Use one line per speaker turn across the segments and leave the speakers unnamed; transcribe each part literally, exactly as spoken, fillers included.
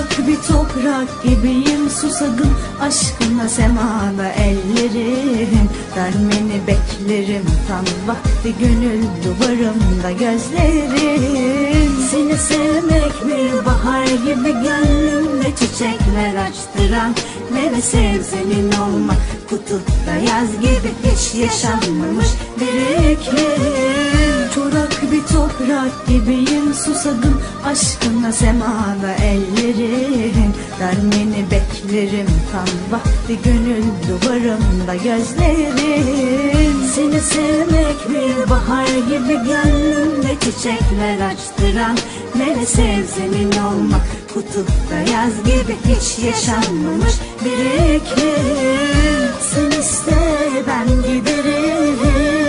Çorak bir toprak gibiyim, susadım aşkına semada ellerin. Vermeni beklerim tam vakti, gönül duvarımda gözlerin. Seni sevmek bir bahar gibi, gönlümde çiçekler açtıran. Neve sev senin olmak, kutupta yaz gibi hiç yaşanmamış bir iklim. Çorak bir toprak gibiyim, susadım aşkına semada ellerin. Vermeni beklerim tam vakti, gönül duvarımda gözlerin. Seni sevmek bir bahar gibi, gönlümde çiçekler açtıran. Neve sev senin olmak, kutupta yaz gibi hiç yaşanmamış bir iklim. Sen iste ben giderim,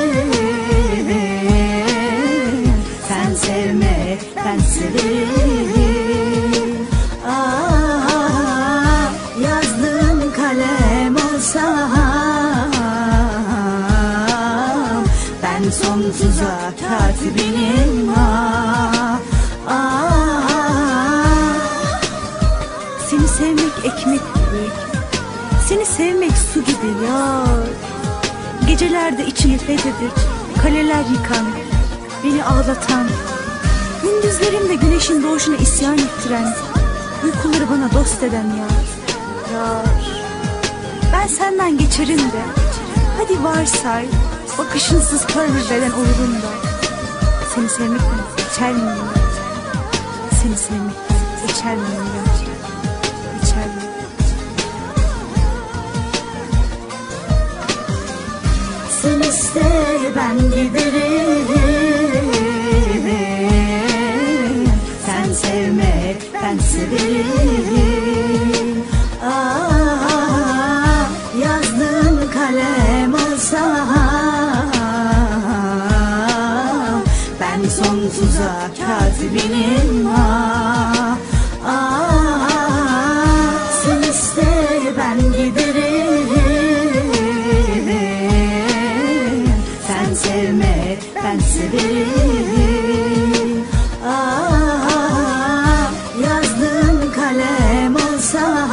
sen sevme ben severim. Aa, yazdığım kalem olsam ben sonsuza katibinim. Aa, aa, seni sevmek ekmek gibi, seni sevmek su gibi ya. Gecelerde içimi fetheder, kaleler yıkan, beni ağlatan, gündüzlerimde güneşin doğuşuna isyan ettiren, uykuları bana dost eden yar. Yar, ben senden geçerim de, hadi varsay bakışınsız kör bir beden olurum da. Seni sevmekten geçer miyim ya? Seni sevmekten geçer miyim ya? Geçer miyim? Sen iste ben giderim, sen sevme ben severim. Aa, yazdığım kalem olsa ben sonsuza katibinim. Aa, aa, sen iste ben giderim, sen sevme ben severim. Aa, yazdığım kalem olsa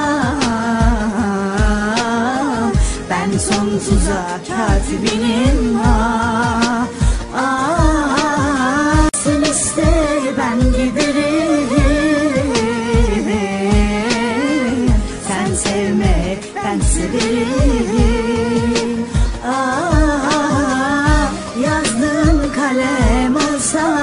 ben sonsuza katibinim. Aa, aa, sen iste ben giderim, sen sevme ben severim. Aa, yazdığım kalem olsa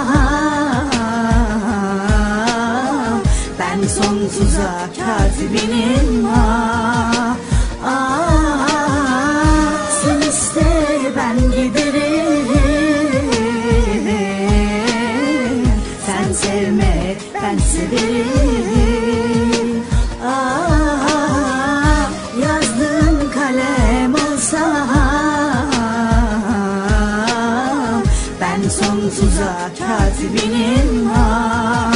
ben sonsuza katibinim. Aa, aa, sen iste ben giderim, sen sevme ben severim. Aa, yazdığım kalem olsa ben sonsuza katibinim. Aa,